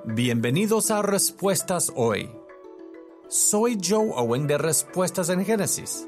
Bienvenidos a Respuestas Hoy. Soy Joe Owen de Respuestas en Génesis.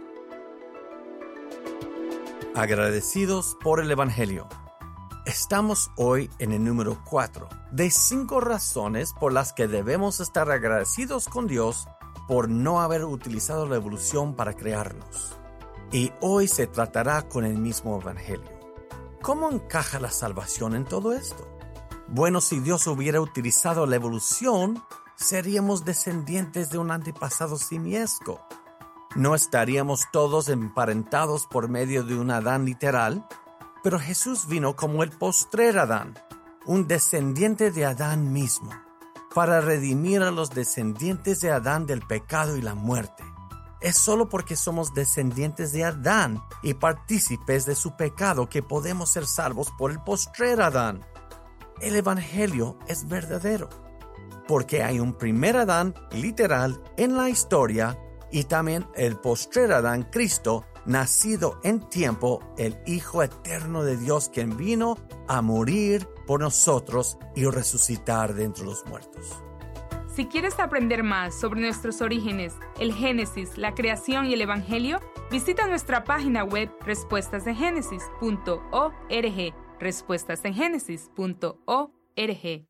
Agradecidos por el Evangelio. Estamos hoy en el número 4 de 5 razones por las que debemos estar agradecidos con Dios por no haber utilizado la evolución para crearnos. Y hoy se tratará con el mismo Evangelio. ¿Cómo encaja la salvación en todo esto? Bueno, si Dios hubiera utilizado la evolución, seríamos descendientes de un antepasado simiesco. No estaríamos todos emparentados por medio de un Adán literal, pero Jesús vino como el postrer Adán, un descendiente de Adán mismo, para redimir a los descendientes de Adán del pecado y la muerte. Es solo porque somos descendientes de Adán y partícipes de su pecado que podemos ser salvos por el postrer Adán. El Evangelio es verdadero, porque hay un primer Adán literal en la historia y también el postrer Adán, Cristo, nacido en tiempo, el Hijo eterno de Dios, quien vino a morir por nosotros y resucitar de entre los muertos. Si quieres aprender más sobre nuestros orígenes, el Génesis, la creación y el Evangelio, visita nuestra página web respuestasengenesis.org, respuestasengenesis.org.